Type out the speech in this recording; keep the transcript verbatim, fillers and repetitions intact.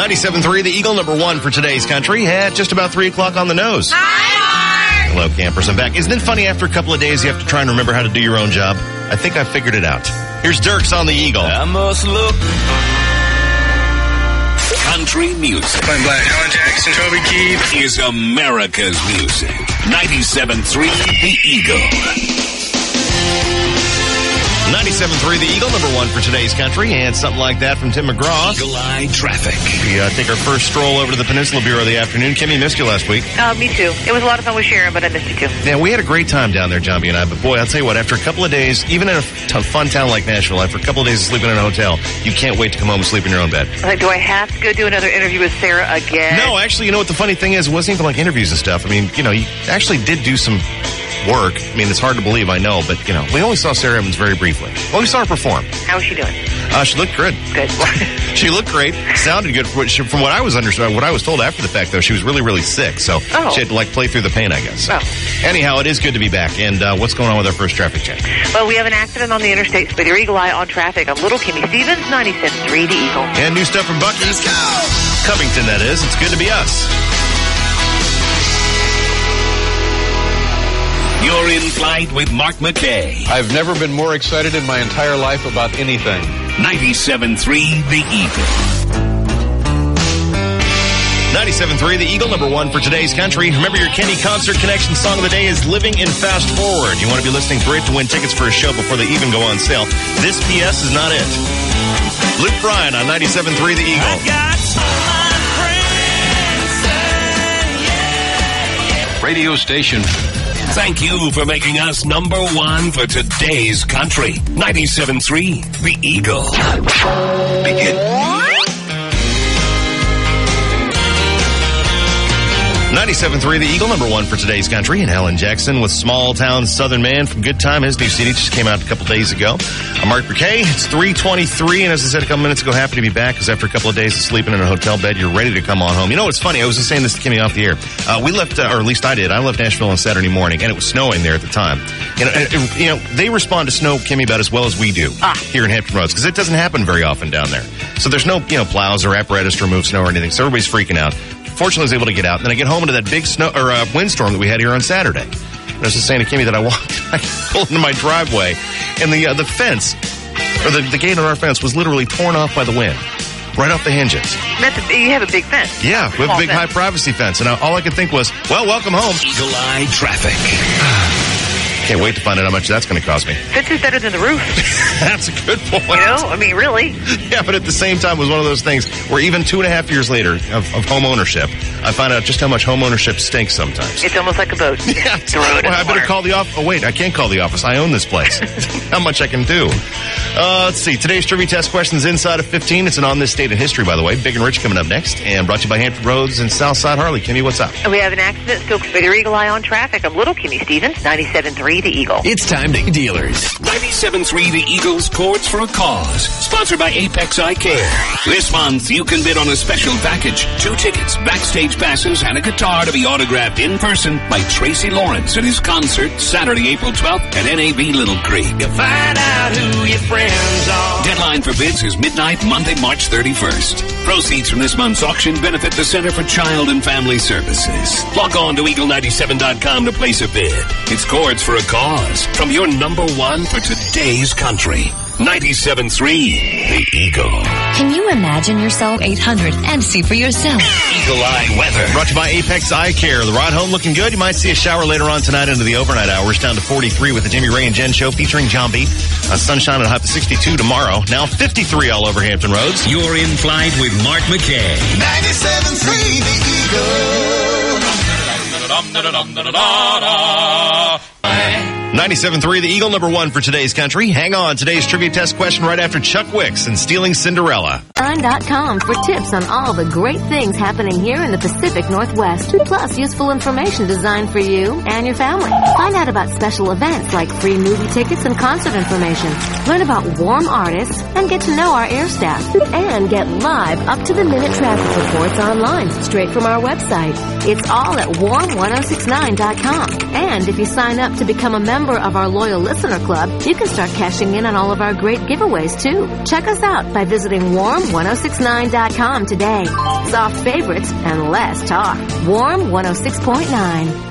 ninety-seven point three, the Eagle, number one for today's country, at just about three o'clock on the nose. Hi, Mark! Hello, campers. I'm back. Isn't it funny after a couple of days you have to try and remember how to do your own job? I think I figured it out. Here's Dirks on the Eagle. I must look. Country music. I'm Black. Alan Jackson, Toby Keith. Is America's music. ninety-seven point three, the Eagle. ninety-seven point three, the Eagle, number one for today's country, and something like that from Tim McGraw. Eagle Eye Traffic. We uh, take our first stroll over to the Peninsula Bureau of the afternoon. Kimmy, missed you last week. Uh, me too. It was a lot of fun with Sharon, but I missed you too. Yeah, we had a great time down there, John B. and I, but boy, I'll tell you what, after a couple of days, even in a t- fun town like Nashville, after a couple of days of sleeping in a hotel, you can't wait to come home and sleep in your own bed. Like, do I have to go do another interview with Sarah again? No, actually, you know what the funny thing is? It wasn't even like interviews and stuff. I mean, you know, you actually did do some work. I mean, it's hard to believe, I know, but, you know, we only saw Sarah Evans very briefly. Well, we saw her perform. How is she doing? Uh, she looked good. Good. She looked great. Sounded good. From what I was understood, what I was told after the fact, though, she was really, really sick. So oh. she had to, like, play through the pain, I guess. Oh. Anyhow, it is good to be back. And uh, what's going on with our first traffic check? Well, we have an accident on the interstate, so your Eagle Eye on traffic. I'm Little Kimmy Stevens, ninety-seven point three, the Eagle. And new stuff from Bucky. Let's go! Covington, that is. It's good to be us. You're in flight with Mark McKay. I've never been more excited in my entire life about anything. ninety-seven point three, the Eagle. ninety-seven point three, the Eagle, number one for today's country. Remember, your Kenny Concert Connection song of the day is Living in Fast Forward. You want to be listening for it to win tickets for a show before they even go on sale. This P S is not it. Luke Bryan on ninety-seven point three, the Eagle. I got some friends, yeah, yeah. Radio station. Thank you for making us number one for today's country. ninety-seven point three, the Eagle. Begin. ninety-seven point three, the Eagle, number one for today's country. And Alan Jackson with Small Town Southern Man from Good Time. His new C D just came out a couple days ago. I'm Mark McKay. It's three twenty-three, and as I said a couple minutes ago, happy to be back because after a couple of days of sleeping in a hotel bed, you're ready to come on home. You know what's funny? I was just saying this to Kimmy off the air. Uh, we left, uh, or at least I did, I left Nashville on Saturday morning, and it was snowing there at the time. You know, and, you know they respond to snow, Kimmy, about as well as we do ah. here in Hampton Roads because it doesn't happen very often down there. So there's no, you know, plows or apparatus to remove snow or anything, so everybody's freaking out. Fortunately, I was able to get out. And then I get home into that big snow or uh, windstorm that we had here on Saturday. And I was just saying to Kimmy that I walked, I pulled into my driveway, and the uh, the fence, or the, the gate on our fence, was literally torn off by the wind, right off the hinges. That's a, you have a big fence. Yeah, we have a big fence. high privacy fence, and I, all I could think was, well, welcome home. Eagle Eye Traffic. Can't wait to find out how much that's going to cost me. Fence is better than the roof. That's a good point. You know, I mean, really. Yeah, but at the same time, it was one of those things where even two and a half years later of, of home ownership, I find out just how much home ownership stinks sometimes. It's almost like a boat. Yeah, Throw it well, in I the better water. call the office. Oh, wait, I can't call the office. I own this place. How much I can do. Uh, let's see. Today's trivia test questions inside of fifteen. It's an On This Date in History, by the way. Big and Rich coming up next. And brought to you by Hampton Roads and Southside Harley. Kimmy, what's up? We have an accident still with your Eagle Eye on traffic. I'm Little Kimmy Stevens, ninety-seven point three, the Eagle. It's time to dealers. ninety-seven point three, the Eagles Chords for a Cause. Sponsored by Apex Eye Care. This month, you can bid on a special package. Two tickets, backstage passes, and a guitar to be autographed in person by Tracy Lawrence at his concert Saturday, April twelfth at N A B Little Creek. You find out who your friends are. Deadline for bids is midnight, Monday, March thirty-first. Proceeds from this month's auction benefit the Center for Child and Family Services. Log on to eagle ninety-seven dot com to place a bid. It's Chords for a Cause from your number one for today's country. ninety-seven point three, the Eagle. Can you imagine yourself eight hundred and see for yourself? Eagle Eye Weather. Brought to you by Apex Eye Care. The ride home looking good. You might see a shower later on tonight into the overnight hours. Down to forty-three with the Jimmy Ray and Jen Show featuring John B. Uh, sunshine and a high of sixty-two tomorrow. Now fifty-three all over Hampton Roads. You're in flight with Mark McKay. ninety-seven point three, the ninety-seven point three, the Eagle, number one for today's country. Hang on. Today's trivia test question right after Chuck Wicks and Stealing Cinderella. Shine dot com for tips on all the great things happening here in the Pacific Northwest, plus useful information designed for you and your family. Find out about special events like free movie tickets and concert information. Learn about warm artists and get to know our air staff. And get live up-to-the-minute traffic reports online, straight from our website. It's all at warm ten sixty-nine dot com. And if you sign up to become a member member of our Loyal Listener Club, you can start cashing in on all of our great giveaways, too. Check us out by visiting warm ten sixty-nine dot com today. Soft favorites and less talk. Warm one oh six point nine.